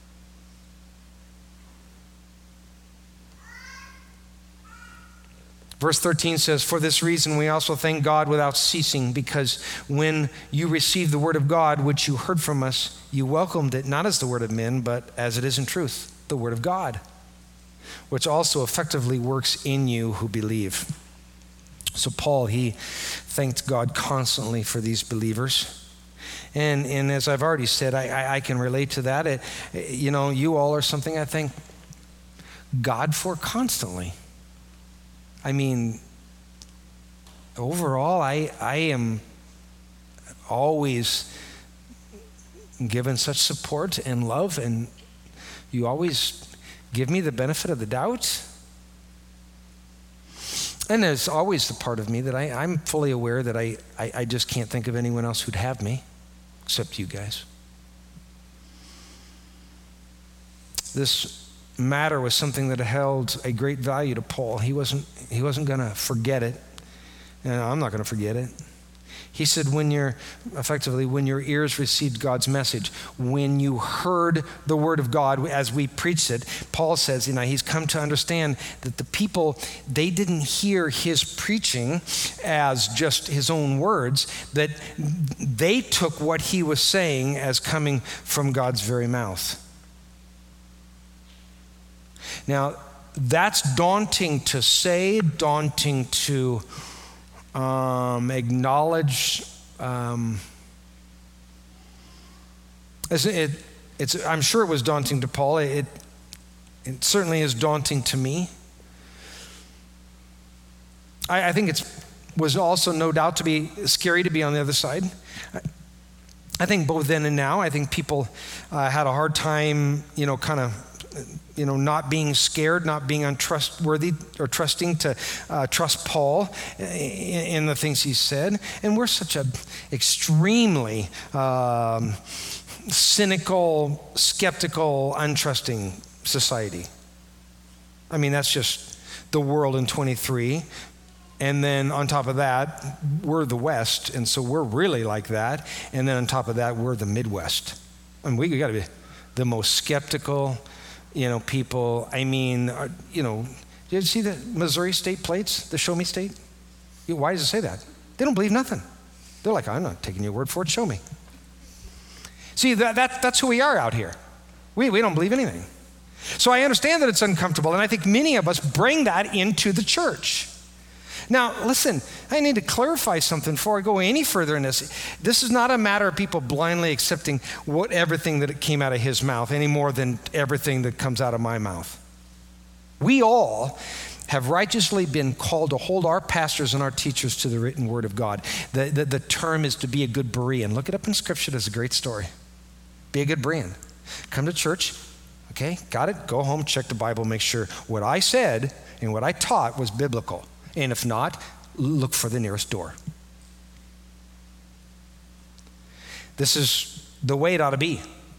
Verse 13 says, for this reason we also thank God without ceasing, because when you received the word of God, which you heard from us, you welcomed it not as the word of men, but as it is in truth, the word of God, which also effectively works in you who believe. So Paul, he thanked God constantly for these believers. And as I've already said, I can relate to that. You all are something I thank God for constantly. I mean, overall, I am always given such support and love, and You always give me the benefit of the doubt? And there's always the part of me that I'm fully aware that I just can't think of anyone else who'd have me except you guys. This matter was something that held a great value to Paul. He wasn't going to forget it. And I'm not going to forget it. He said, when your ears received God's message, when you heard the word of God as we preached it, Paul says, he's come to understand that the people, they didn't hear his preaching as just his own words, that they took what he was saying as coming from God's very mouth. Now, that's daunting to say, daunting to acknowledge. I'm sure it was daunting to Paul. It certainly is daunting to me. I think it was also no doubt to be scary to be on the other side. I think both then and now, I think people had a hard time, not being scared, not being untrustworthy or trusting to trust Paul in the things he said. And we're such an extremely cynical, skeptical, untrusting society. I mean, that's just the world in 23. And then on top of that, we're the West, and so we're really like that. And then on top of that, we're the Midwest. And we got to be the most skeptical, people. I mean, did you see the Missouri state plates, the show me state? Why does it say that? They don't believe nothing. They're like, I'm not taking your word for it, show me. See, that's who we are out here. We don't believe anything. So I understand that it's uncomfortable, and I think many of us bring that into the church. Now, listen, I need to clarify something before I go any further in this. This is not a matter of people blindly accepting everything that came out of his mouth any more than everything that comes out of my mouth. We all have righteously been called to hold our pastors and our teachers to the written word of God. The term is to be a good Berean. Look it up in Scripture. It's a great story. Be a good Berean. Come to church, okay, got it? Go home, check the Bible, make sure what I said and what I taught was biblical. And if not, look for the nearest door. This is the way it ought to be.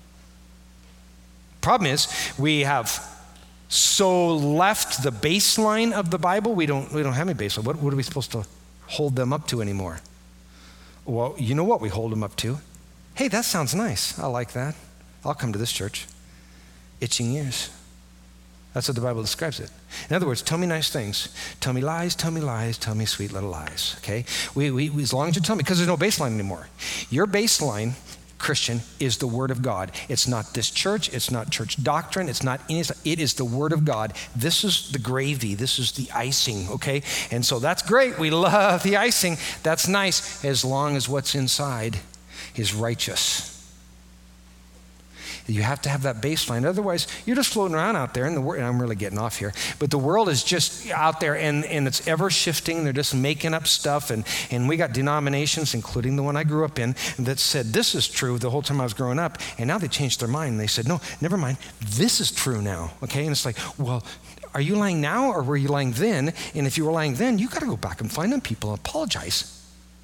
Problem is, we have so left the baseline of the Bible, we don't have any baseline. What are we supposed to hold them up to anymore? Well, you know what we hold them up to? Hey, that sounds nice. I like that. I'll come to this church. Itching ears. That's what the Bible describes it. In other words, tell me nice things. Tell me lies, tell me sweet little lies, okay? We as long as you tell me, because there's no baseline anymore. Your baseline, Christian, is the Word of God. It's not this church, it's not church doctrine, it is the Word of God. This is the gravy, this is the icing, okay? And so that's great, we love the icing. That's nice, as long as what's inside is righteous. You have to have that baseline. Otherwise, you're just floating around out there, and I'm really getting off here, but the world is just out there, and it's ever shifting. They're just making up stuff, and we got denominations, including the one I grew up in, that said this is true the whole time I was growing up, and now they changed their mind. They said, no, never mind, this is true now, okay? And it's like, well, are you lying now, or were you lying then? And if you were lying then, you got to go back and find them people and apologize.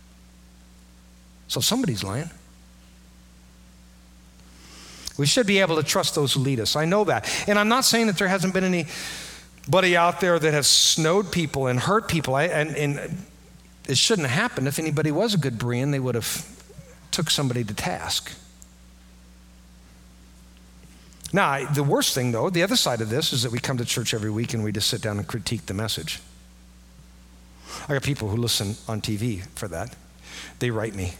So somebody's lying. We should be able to trust those who lead us. I know that. And I'm not saying that there hasn't been anybody out there that has snowed people and hurt people. And it shouldn't have happened. If anybody was a good Berean, they would have took somebody to task. Now, the worst thing, though, the other side of this is that we come to church every week and we just sit down and critique the message. I got people who listen on TV for that. They write me,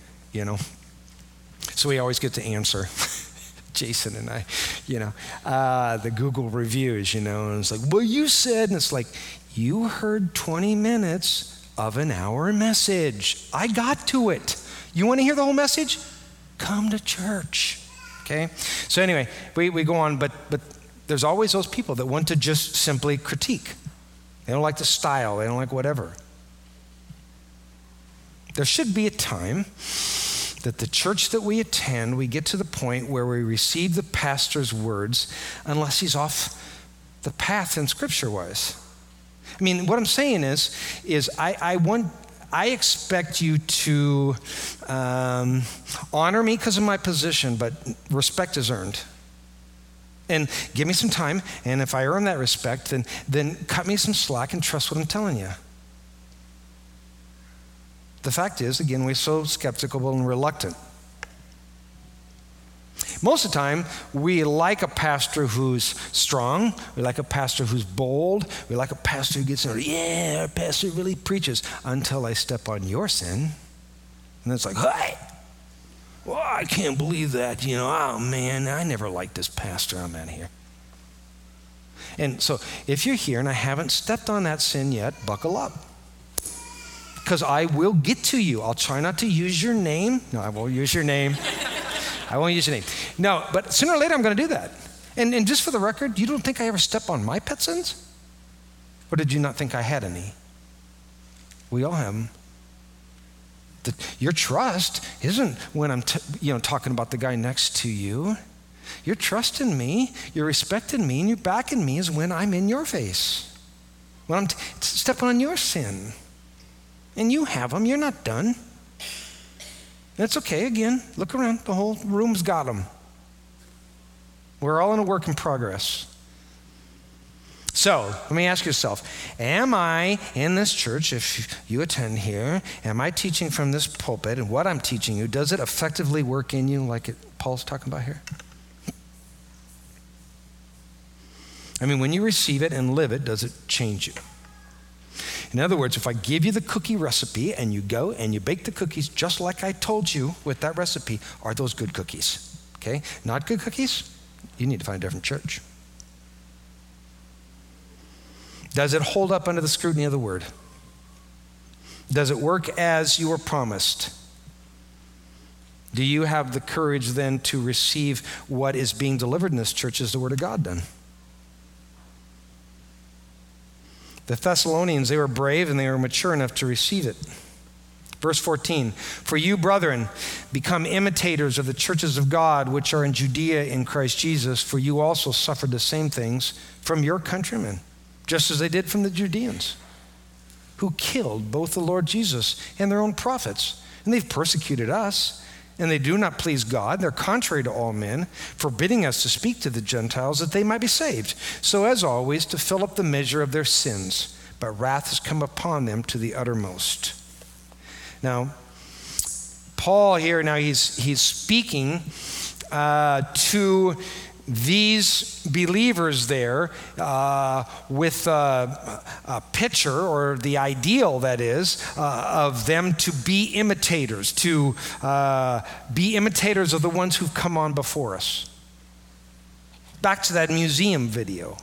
So we always get to answer. Jason and I, the Google reviews, and it's like, well, you said, and it's like, you heard 20 minutes of an hour message. I got to it. You want to hear the whole message? Come to church, okay? So anyway, we go on, but there's always those people that want to just simply critique. They don't like the style. They don't like whatever. There should be a time that the church that we attend, we get to the point where we receive the pastor's words unless he's off the path in Scripture-wise. I mean, what I'm saying is I expect you to honor me because of my position, but respect is earned. And give me some time, and if I earn that respect, then cut me some slack and trust what I'm telling you. The fact is, again, we're so skeptical and reluctant. Most of the time, we like a pastor who's strong. We like a pastor who's bold. We like a pastor who gets in there, yeah, our pastor really preaches, until I step on your sin. And it's like, hey, well, I can't believe that, oh man, I never liked this pastor, I'm out of here. And so if you're here and I haven't stepped on that sin yet, buckle up. Because I will get to you. I'll try not to use your name. No, I won't use your name. I won't use your name. No, but sooner or later I'm going to do that. And just for the record, you don't think I ever step on my pet sins? Or did you not think I had any? We all have them. Your trust isn't when I'm talking about the guy next to you. Your trust in me, your respect in me, and your back in me is when I'm in your face. When I'm stepping on your sin. And you have them. You're not done. That's okay. Again, look around. The whole room's got them. We're all in a work in progress. So let me ask yourself, am I in this church, if you attend here, am I teaching from this pulpit, and what I'm teaching you, does it effectively work in you like Paul's talking about here? I mean, when you receive it and live it, does it change you? In other words, if I give you the cookie recipe and you go and you bake the cookies just like I told you with that recipe, are those good cookies? Okay? Not good cookies? You need to find a different church. Does it hold up under the scrutiny of the word? Does it work as you were promised? Do you have the courage then to receive what is being delivered in this church as the word of God done? The Thessalonians, they were brave and they were mature enough to receive it. Verse 14, for you, brethren, become imitators of the churches of God which are in Judea in Christ Jesus, for you also suffered the same things from your countrymen, just as they did from the Judeans, who killed both the Lord Jesus and their own prophets. And they've persecuted us, and they do not please God. They're contrary to all men, forbidding us to speak to the Gentiles that they might be saved. So as always, to fill up the measure of their sins. But wrath has come upon them to the uttermost. Now, Paul here, he's speaking to these believers there with a picture, or the ideal, that is, of them to be imitators, of the ones who've come on before us. Back to that museum video.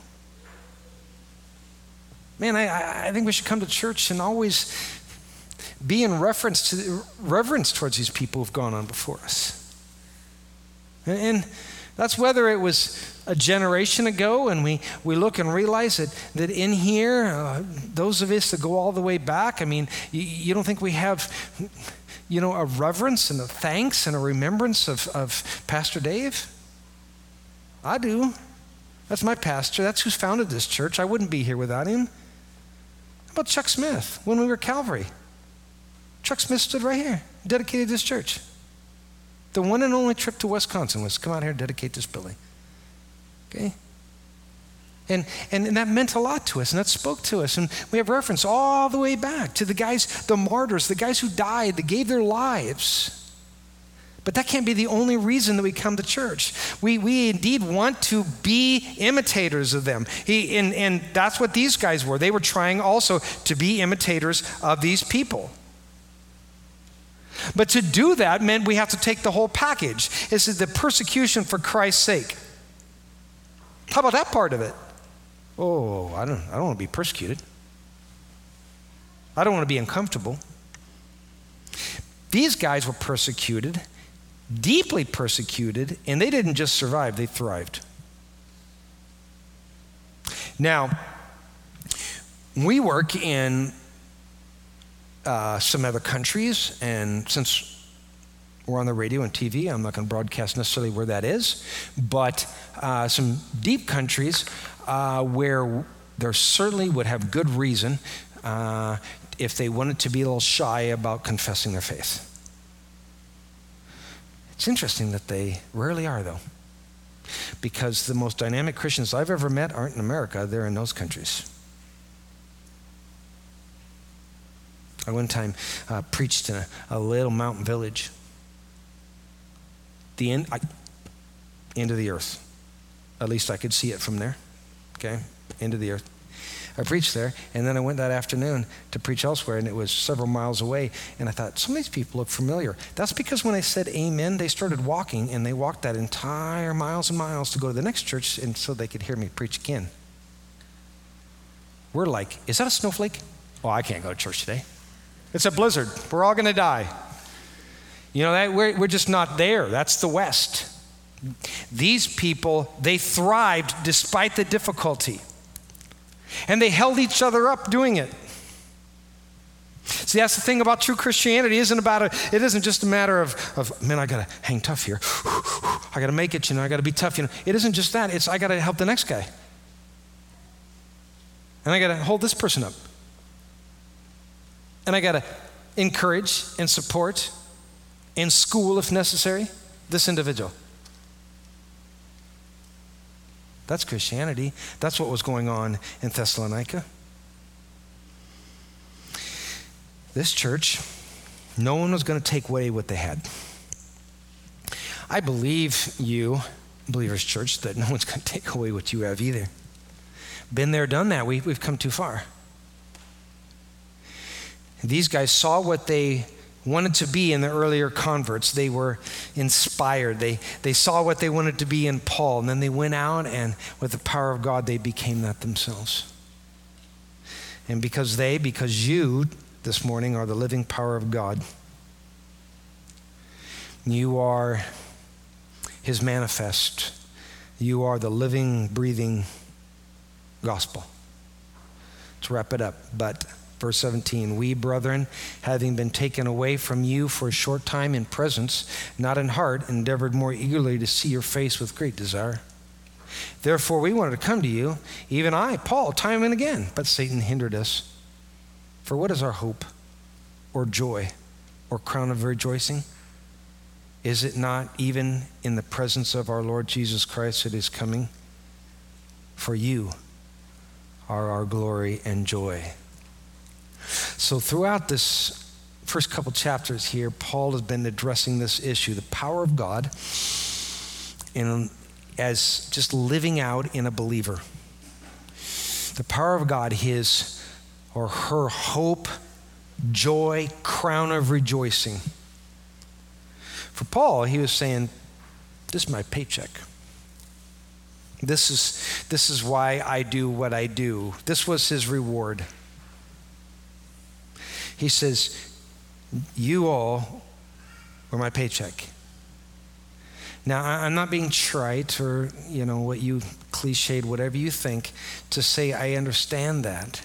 Man, I think we should come to church and always be in reverence towards these people who've gone on before us. And that's whether it was a generation ago and we look and realize that in here, those of us that go all the way back, I mean, you don't think we have, a reverence and a thanks and a remembrance of Pastor Dave? I do. That's my pastor. That's who's founded this church. I wouldn't be here without him. How about Chuck Smith when we were Calvary? Chuck Smith stood right here, dedicated this church. The one and only trip to Wisconsin was come out here and dedicate this building. Okay? And that meant a lot to us, and that spoke to us. And we have reference all the way back to the guys, the martyrs, the guys who died, that gave their lives. But that can't be the only reason that we come to church. We indeed want to be imitators of them. And that's what these guys were. They were trying also to be imitators of these people. But to do that meant we have to take the whole package. This is the persecution for Christ's sake. How about that part of it? Oh, I don't want to be persecuted. I don't want to be uncomfortable. These guys were persecuted, deeply persecuted, and they didn't just survive, they thrived. Now, we work in some other countries, and since or on the radio and TV. I'm not going to broadcast necessarily where that is, but some deep countries where there certainly would have good reason if they wanted to be a little shy about confessing their faith. It's interesting that they rarely are, though, because the most dynamic Christians I've ever met aren't in America, they're in those countries. I one time preached in a little mountain village. The end of the earth. At least I could see it from there. Okay, end of the earth. I preached there, and then I went that afternoon to preach elsewhere, and it was several miles away. And I thought, some of these people look familiar. That's because when I said amen, they started walking, and they walked that entire miles and miles to go to the next church, and so they could hear me preach again. We're like, is that a snowflake? Oh, I can't go to church today. It's a blizzard. We're all going to die. You know, we're just not there. That's the West. These people, they thrived despite the difficulty. And they held each other up doing it. See, that's the thing about true Christianity. It isn't just a matter of man, I got to hang tough here. I got to make it, I got to be tough, It isn't just that. It's I got to help the next guy. And I got to hold this person up. And I got to encourage and support and school, if necessary, this individual. That's Christianity. That's what was going on in Thessalonica. This church, no one was going to take away what they had. I believe you, Believers Church, that no one's going to take away what you have either. Been there, done that. We've come too far. These guys saw what they wanted to be in the earlier converts. They were inspired. They saw what they wanted to be in Paul, and then they went out, and with the power of God, they became that themselves. And because you this morning are the living power of God, you are his manifest. You are the living, breathing gospel. To wrap it up, but verse 17, we, brethren, having been taken away from you for a short time in presence, not in heart, endeavored more eagerly to see your face with great desire. Therefore, we wanted to come to you, even I, Paul, time and again, but Satan hindered us. For what is our hope, or joy, or crown of rejoicing? Is it not even in the presence of our Lord Jesus Christ that is coming? For you are our glory and joy. So throughout this first couple chapters here, Paul has been addressing this issue, the power of God, as just living out in a believer. The power of God, his or her hope, joy, crown of rejoicing. For Paul, he was saying, this is my paycheck. This is why I do what I do. This was his reward. He says, you all were my paycheck. Now, I'm not being trite or, what you cliched, whatever you think, to say I understand that.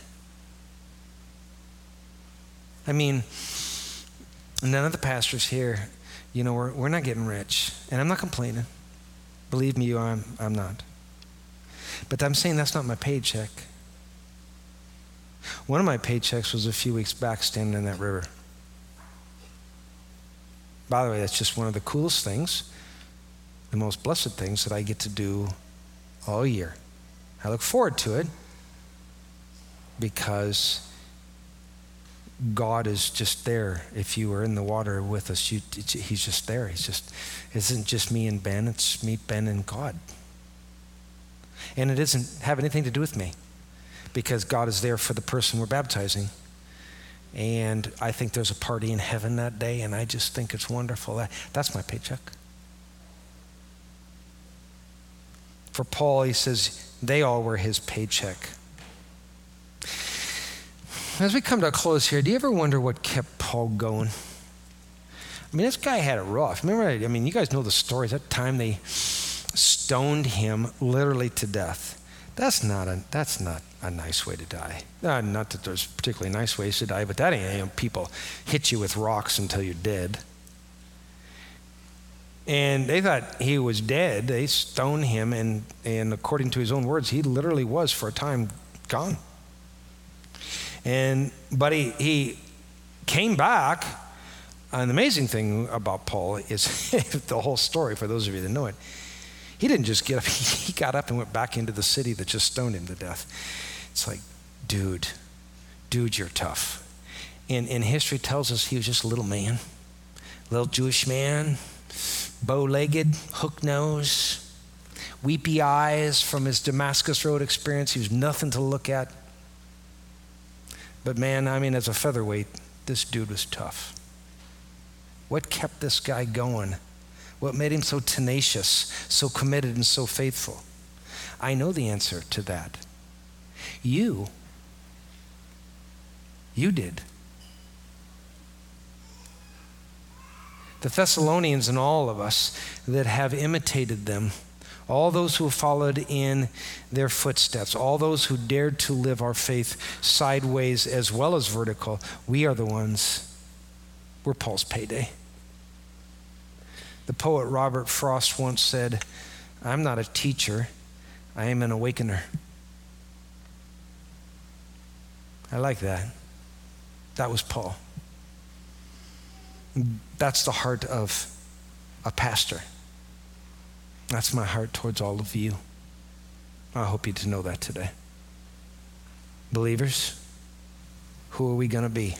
I mean, none of the pastors here, we're not getting rich. And I'm not complaining. Believe me, I'm not. But I'm saying that's not my paycheck. One of my paychecks was a few weeks back standing in that river. By the way, that's just one of the coolest things, the most blessed things that I get to do all year. I look forward to it because God is just there. If you were in the water with us, he's just there. It isn't just me and Ben, it's me, Ben, and God. And it doesn't have anything to do with me, because God is there for the person we're baptizing. And I think there's a party in heaven that day, and I just think it's wonderful. That's my paycheck. For Paul, he says, they all were his paycheck. As we come to a close here, do you ever wonder what kept Paul going? I mean, this guy had it rough. Remember, you guys know the stories. That time they stoned him literally to death. That's not a nice way to die. Not that there's particularly nice ways to die, but that ain't, people hit you with rocks until you're dead. And they thought he was dead. They stoned him, and according to his own words, he literally was for a time gone. But he came back. And the amazing thing about Paul is the whole story, for those of you that know it, he didn't just get up. He got up and went back into the city that just stoned him to death. It's like, dude, you're tough. And history tells us he was just a little man, little Jewish man, bow-legged, hook nose, weepy eyes from his Damascus Road experience. He was nothing to look at. But man, I mean, as a featherweight, this dude was tough. What kept this guy going? What made him so tenacious, so committed, and so faithful? I know the answer to that. You did. The Thessalonians and all of us that have imitated them, all those who have followed in their footsteps, all those who dared to live our faith sideways as well as vertical, we are the ones. We're Paul's payday. The poet Robert Frost once said, "I'm not a teacher, I am an awakener." I like that. That was Paul. That's the heart of a pastor. That's my heart towards all of you. I hope you to know that today. Believers, who are we going to be?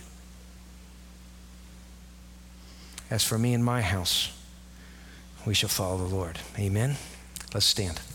As for me and my house, we shall follow the Lord. Amen. Let's stand.